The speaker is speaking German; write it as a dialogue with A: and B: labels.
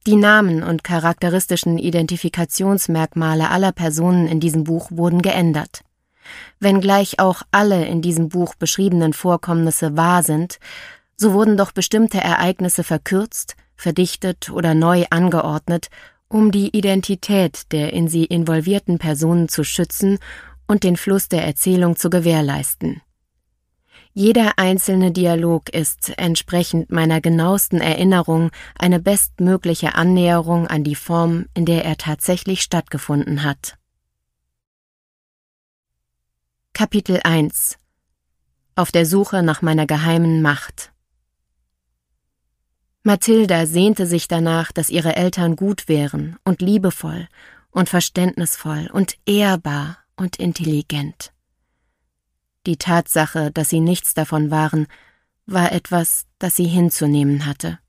A: Die Namen und charakteristischen Identifikationsmerkmale aller Personen in diesem Buch wurden geändert. Wenngleich auch alle in diesem Buch beschriebenen Vorkommnisse wahr sind, so wurden doch bestimmte Ereignisse verkürzt, verdichtet oder neu angeordnet, um die Identität der in sie involvierten Personen zu schützen und den Fluss der Erzählung zu gewährleisten. Jeder einzelne Dialog ist, entsprechend meiner genauesten Erinnerung, eine bestmögliche Annäherung an die Form, in der er tatsächlich stattgefunden hat. Kapitel 1 – Auf der Suche nach meiner geheimen Macht. Mathilda sehnte sich danach, dass ihre Eltern gut wären und liebevoll und verständnisvoll und ehrbar und intelligent. Die Tatsache, dass sie nichts davon waren, war etwas, das sie hinzunehmen hatte.